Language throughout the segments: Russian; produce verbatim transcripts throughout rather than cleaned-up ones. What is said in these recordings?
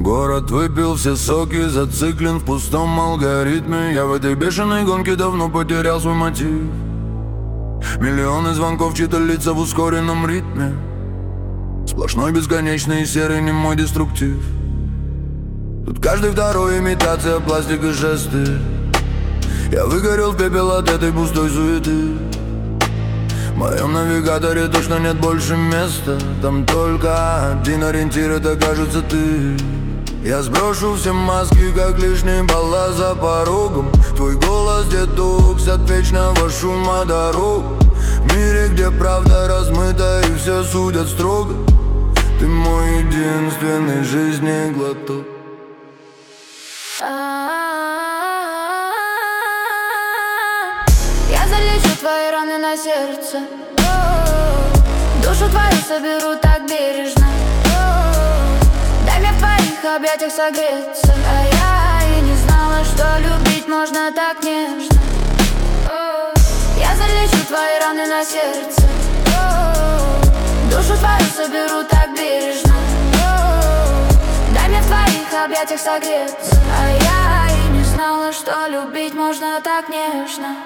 Город выпил все соки, зациклен в пустом алгоритме. Я в этой бешеной гонке давно потерял свой мотив. Миллионы звонков, чьи-то лица в ускоренном ритме. Сплошной бесконечный и серый немой деструктив. Тут каждый второй имитация, пластик и жесты. Я выгорел в пепел от этой пустой суеты. В моем навигаторе точно нет больше места. Там только один ориентир, это кажется ты. Я сброшу все маски, как лишний балласт за порогом. Твой голос детокс от вечного шума дорог. В мире, где правда размыта и все судят строго, ты мой единственный жизни глоток. Я залечу твои раны на сердце, душу твою соберу так бережно. Дай мне в твоих объятиях согреться. А я и не знала, что любить можно так нежно. Я залечу твои раны на сердце, душу твою соберу так бережно. Дай мне в твоих объятиях согреться. А я и не знала, что любить можно так нежно.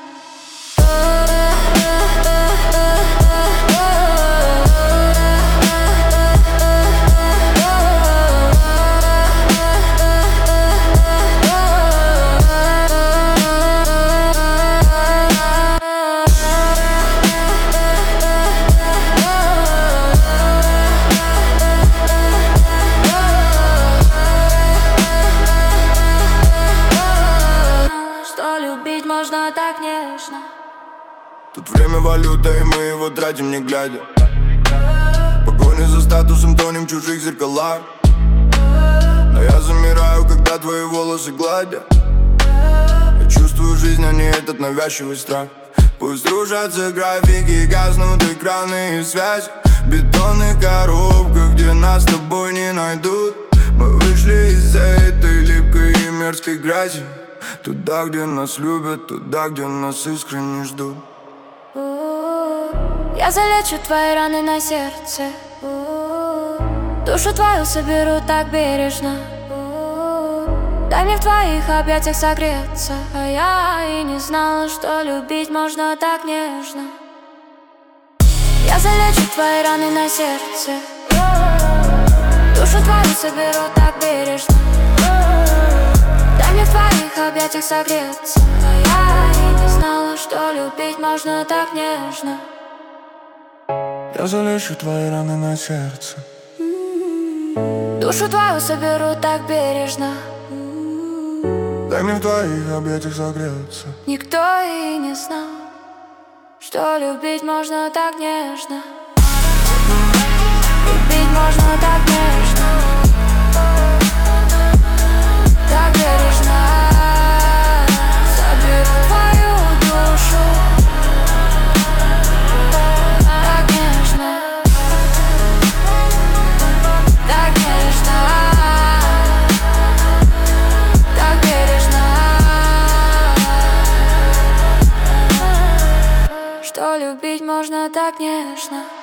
Любить можно так нежно. Тут время валюта, и мы его тратим не глядя. Погоня за статусом, тонем в чужих зеркалах. Но я замираю, когда твои волосы гладят. Я чувствую жизнь, а не этот навязчивый страх. Пусть рушатся графики, гаснут экраны и связь. В бетонных коробках, где нас с тобой не найдут. Мы вышли из-за этой липкой и мерзкой грязи. Туда, где нас любят, туда, где нас искренне ждут. Я залечу твои раны на сердце, душу твою соберу так бережно. Дай мне в твоих объятиях согреться. А я и не знала, что любить можно так нежно. Я залечу твои раны на сердце, душу твою соберу так бережно. Дай мне в твоих объятиях согреться. А я и не знала, что любить можно так нежно. Я залечу твои раны на сердце, душу твою соберу так бережно. дай мне в твоих объятиях согреться. Никто и не знал, что любить можно так нежно. Любить можно так нежно, так бережно. Соберу твою душу так нежно, так нежно, так бережно. Что любить можно так нежно.